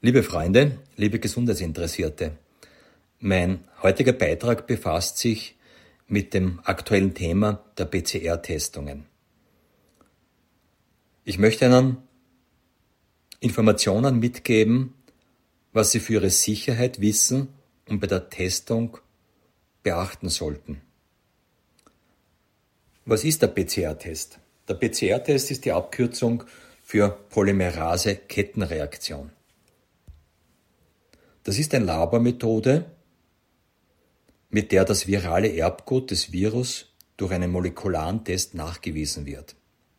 Liebe Freunde, liebe Gesundheitsinteressierte, mein heutiger Beitrag befasst sich mit dem aktuellen Thema der PCR-Testungen. Ich möchte Ihnen Informationen mitgeben, was Sie für Ihre Sicherheit wissen und bei der Testung beachten sollten. Was ist der PCR-Test? Der PCR-Test ist die Abkürzung für Polymerase-Kettenreaktion. Das ist eine Labormethode, mit der das virale Erbgut des Virus durch einen molekularen Test nachgewiesen wird.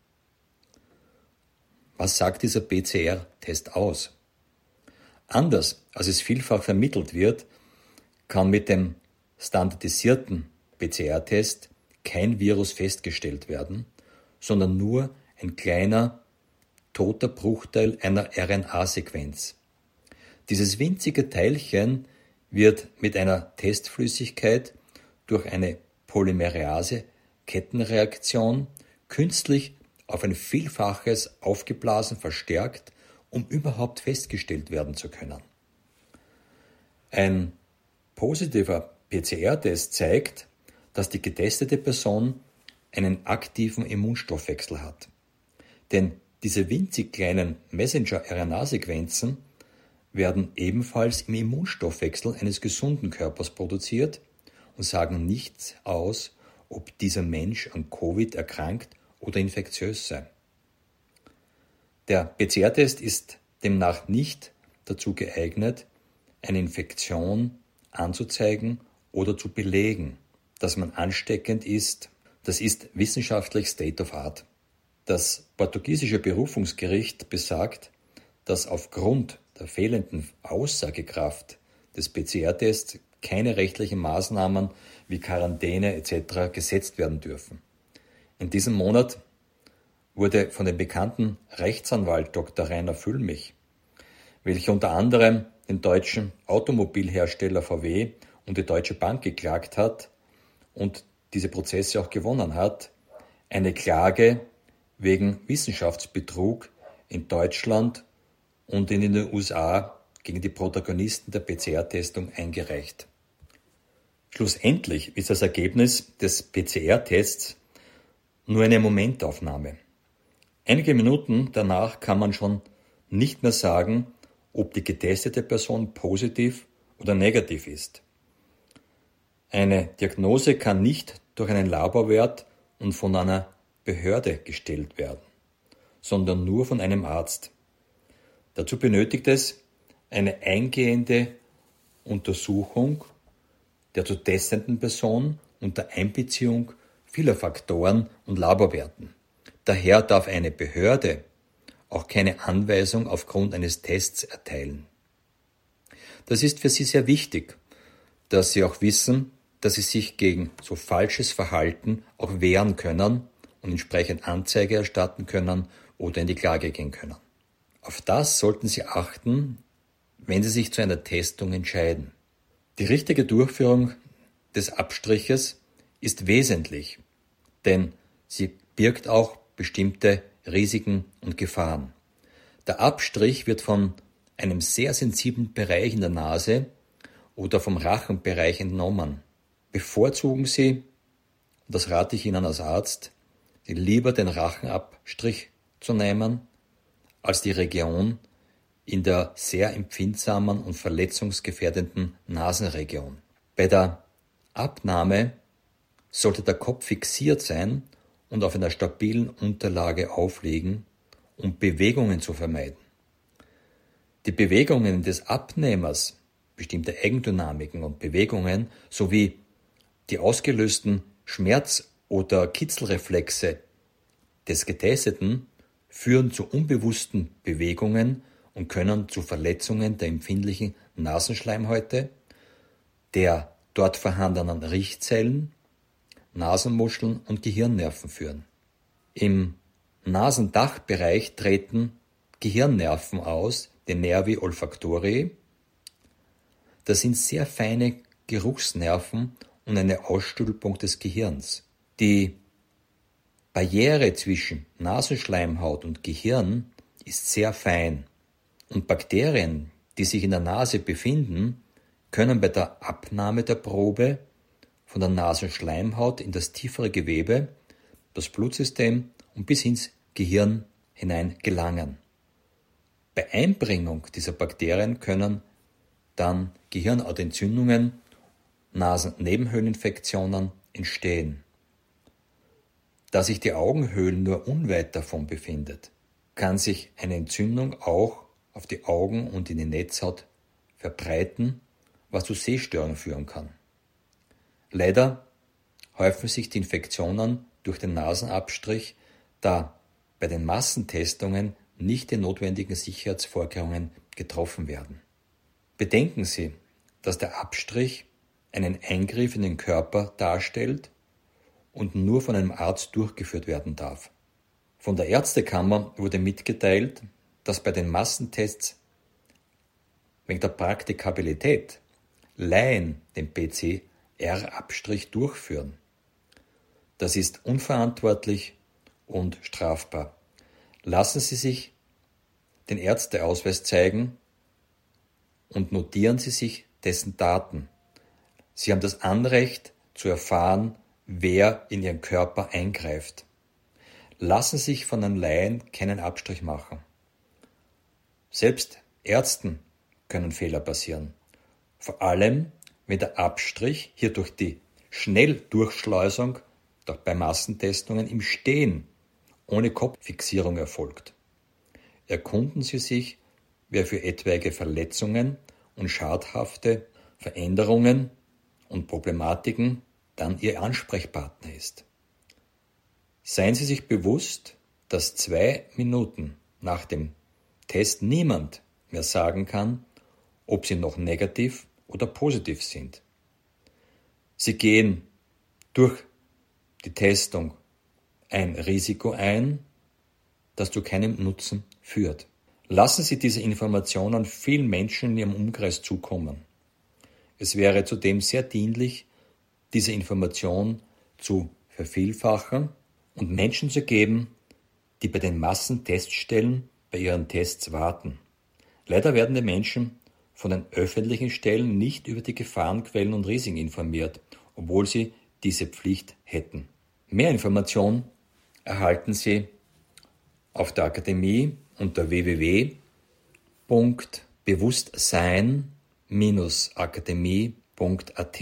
Was sagt dieser PCR-Test aus? Anders als es vielfach vermittelt wird, kann mit dem standardisierten PCR-Test kein Virus festgestellt werden, sondern nur ein kleiner, toter Bruchteil einer RNA-Sequenz. Dieses winzige Teilchen wird mit einer Testflüssigkeit durch eine Polymerase-Kettenreaktion künstlich auf ein Vielfaches aufgeblasen verstärkt, um überhaupt festgestellt werden zu können. Ein positiver PCR-Test zeigt, dass die getestete Person einen aktiven Immunstoffwechsel hat. Denn diese winzig kleinen Messenger-RNA-Sequenzen werden ebenfalls im Immunstoffwechsel eines gesunden Körpers produziert und sagen nichts aus, ob dieser Mensch an Covid erkrankt oder infektiös sei. Der PCR-Test ist demnach nicht dazu geeignet, eine Infektion anzuzeigen oder zu belegen. Dass man ansteckend ist, das ist wissenschaftlich State of Art. Das portugiesische Berufungsgericht besagt, dass aufgrund der fehlenden Aussagekraft des PCR-Tests keine rechtlichen Maßnahmen wie Quarantäne etc. gesetzt werden dürfen. In diesem Monat wurde von dem bekannten Rechtsanwalt Dr. Rainer Füllmich, welcher unter anderem den deutschen Automobilhersteller VW und die Deutsche Bank geklagt hat und diese Prozesse auch gewonnen hat, eine Klage wegen Wissenschaftsbetrug in Deutschland und in den USA gegen die Protagonisten der PCR-Testung eingereicht. Schlussendlich ist das Ergebnis des PCR-Tests nur eine Momentaufnahme. Einige Minuten danach kann man schon nicht mehr sagen, ob die getestete Person positiv oder negativ ist. Eine Diagnose kann nicht durch einen Laborwert und von einer Behörde gestellt werden, sondern nur von einem Arzt. Dazu benötigt es eine eingehende Untersuchung der zu testenden Person unter Einbeziehung vieler Faktoren und Laborwerten. Daher darf eine Behörde auch keine Anweisung aufgrund eines Tests erteilen. Das ist für Sie sehr wichtig, dass Sie auch wissen, dass Sie sich gegen so falsches Verhalten auch wehren können und entsprechend Anzeige erstatten können oder in die Klage gehen können. Auf das sollten Sie achten, wenn Sie sich zu einer Testung entscheiden. Die richtige Durchführung des Abstriches ist wesentlich, denn sie birgt auch bestimmte Risiken und Gefahren. Der Abstrich wird von einem sehr sensiblen Bereich in der Nase oder vom Rachenbereich entnommen. Bevorzugen Sie, und das rate ich Ihnen als Arzt, lieber den Rachenabstrich zu nehmen, als die Region in der sehr empfindsamen und verletzungsgefährdenden Nasenregion. Bei der Abnahme sollte der Kopf fixiert sein und auf einer stabilen Unterlage aufliegen, um Bewegungen zu vermeiden. Die Bewegungen des Abnehmers, bestimmte Eigendynamiken und Bewegungen sowie die ausgelösten Schmerz- oder Kitzelreflexe des Getesteten führen zu unbewussten Bewegungen und können zu Verletzungen der empfindlichen Nasenschleimhäute, der dort vorhandenen Riechzellen, Nasenmuscheln und Gehirnnerven führen. Im Nasendachbereich treten Gehirnnerven aus, die Nervi olfactori. Das sind sehr feine Geruchsnerven und eine Ausstülpung des Gehirns. Die Barriere zwischen Nasenschleimhaut und Gehirn ist sehr fein und Bakterien, die sich in der Nase befinden, können bei der Abnahme der Probe von der Nasenschleimhaut in das tiefere Gewebe, das Blutsystem und bis ins Gehirn hinein gelangen. Bei Einbringung dieser Bakterien können dann Gehirnhautentzündungen, Nasennebenhöhleninfektionen entstehen. Da sich die Augenhöhle nur unweit davon befindet, kann sich eine Entzündung auch auf die Augen und in die Netzhaut verbreiten, was zu Sehstörungen führen kann. Leider häufen sich die Infektionen durch den Nasenabstrich, da bei den Massentestungen nicht die notwendigen Sicherheitsvorkehrungen getroffen werden. Bedenken Sie, dass der Abstrich einen Eingriff in den Körper darstellt und nur von einem Arzt durchgeführt werden darf. Von der Ärztekammer wurde mitgeteilt, dass bei den Massentests wegen der Praktikabilität Laien den PCR-Abstrich durchführen. Das ist unverantwortlich und strafbar. Lassen Sie sich den Ärzteausweis zeigen und notieren Sie sich dessen Daten. Sie haben das Anrecht zu erfahren, wer in Ihren Körper eingreift. Lassen Sie sich von einem Laien keinen Abstrich machen. Selbst Ärzten können Fehler passieren. Vor allem, wenn der Abstrich hier durch die Schnelldurchschleusung bei Massentestungen im Stehen ohne Kopffixierung erfolgt. Erkunden Sie sich, wer für etwaige Verletzungen und schadhafte Veränderungen und Problematiken dann Ihr Ansprechpartner ist. Seien Sie sich bewusst, dass 2 Minuten nach dem Test niemand mehr sagen kann, ob Sie noch negativ oder positiv sind. Sie gehen durch die Testung ein Risiko ein, das zu keinem Nutzen führt. Lassen Sie diese Informationen vielen Menschen in Ihrem Umkreis zukommen. Es wäre zudem sehr dienlich, diese Information zu vervielfachen und Menschen zu geben, die bei den Massenteststellen bei ihren Tests warten. Leider werden die Menschen von den öffentlichen Stellen nicht über die Gefahrenquellen und Risiken informiert, obwohl sie diese Pflicht hätten. Mehr Informationen erhalten Sie auf der Akademie unter www.bewusstsein-akademie.at.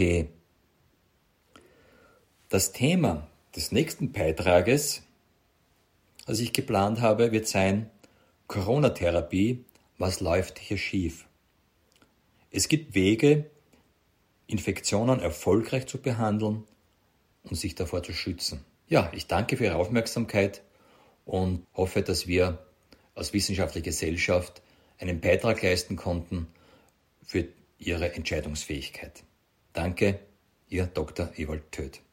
Das Thema des nächsten Beitrages, das ich geplant habe, wird sein Corona-Therapie, was läuft hier schief? Es gibt Wege, Infektionen erfolgreich zu behandeln und sich davor zu schützen. Ja, ich danke für Ihre Aufmerksamkeit und hoffe, dass wir als wissenschaftliche Gesellschaft einen Beitrag leisten konnten für Ihre Entscheidungsfähigkeit. Danke, Ihr Dr. Ewald Töth.